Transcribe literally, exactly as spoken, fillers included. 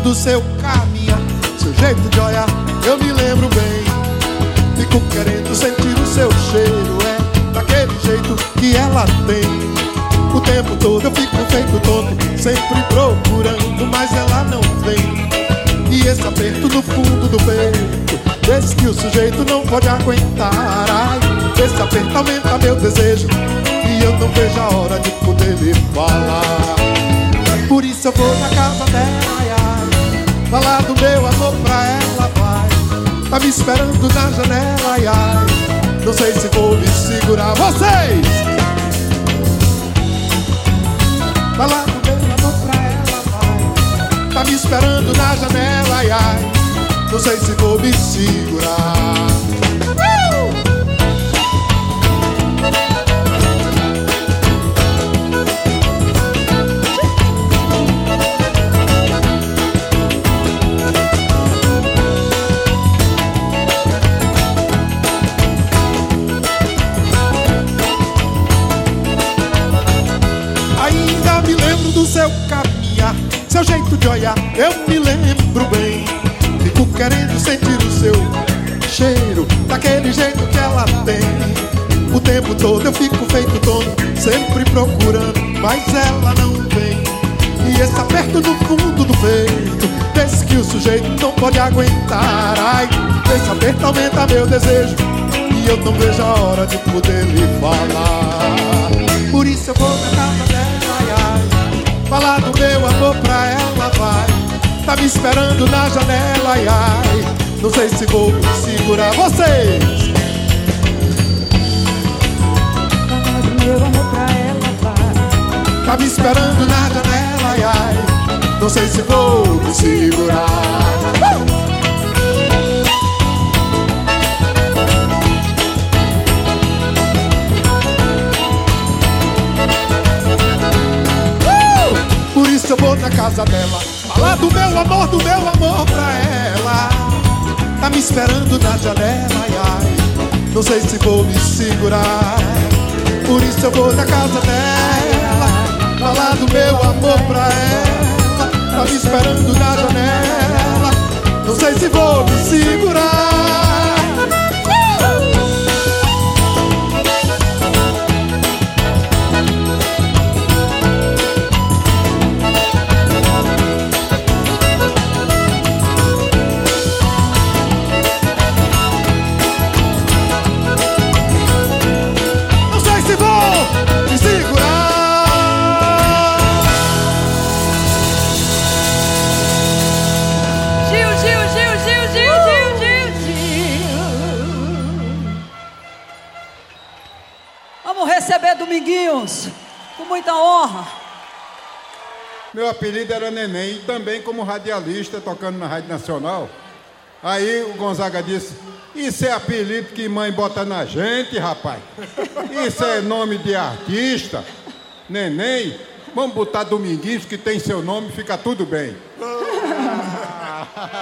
do seu caminhar, seu jeito de olhar, eu me lembro bem. Fico querendo sentir o seu cheiro, é daquele jeito que ela tem. O tempo todo eu fico feito tonto, sempre procurando, mas ela não vem. E esse aperto no fundo do peito, esse que o sujeito não pode aguentar. Ai, esse aperto aumenta meu desejo, e eu não vejo a hora de poder lhe falar. Por isso eu vou na casa dela, ai, ai, falar do meu amor pra ela, vai. Tá me esperando na janela, ai, ai, não sei se vou me segurar. Vocês! Falar do meu amor pra ela, vai. Tá me esperando na janela, ai, ai, não sei se vou me segurar. uh! Ainda me lembro do seu caminhar, seu jeito de olhar, eu me lembro bem. Fico querendo sentir o seu cheiro, daquele jeito que ela tem. O tempo todo eu fico feito tonto, sempre procurando, mas ela não vem. E esse aperto no fundo do peito, desse que o sujeito não pode aguentar. Ai, esse aperto aumenta meu desejo, e eu não vejo a hora de poder lhe falar. Por isso eu vou na casa dela, ai, ai, falar do meu amor pra ela, vai. Tá me esperando na janela, ai, ai, não sei se vou me segurar. Vocês! Falar do meu amor pra ela, vai. Tá me esperando na janela, ai, ai, não sei se vou me segurar. uh! Por isso eu vou na casa dela, falar do meu amor, do meu amor pra ela. Tá me esperando na janela, ai, ai, não sei se vou me segurar. Por isso eu vou na casa dela, falar do meu amor pra ela. Tá me esperando na janela, não sei se vou me segurar. Vamos receber Dominguinhos com muita honra. Meu apelido era Neném, também como radialista, tocando na Rádio Nacional. Aí o Gonzaga disse: isso é apelido que mãe bota na gente, rapaz. Isso é nome de artista. Neném, vamos botar Dominguinhos, que tem seu nome, fica tudo bem.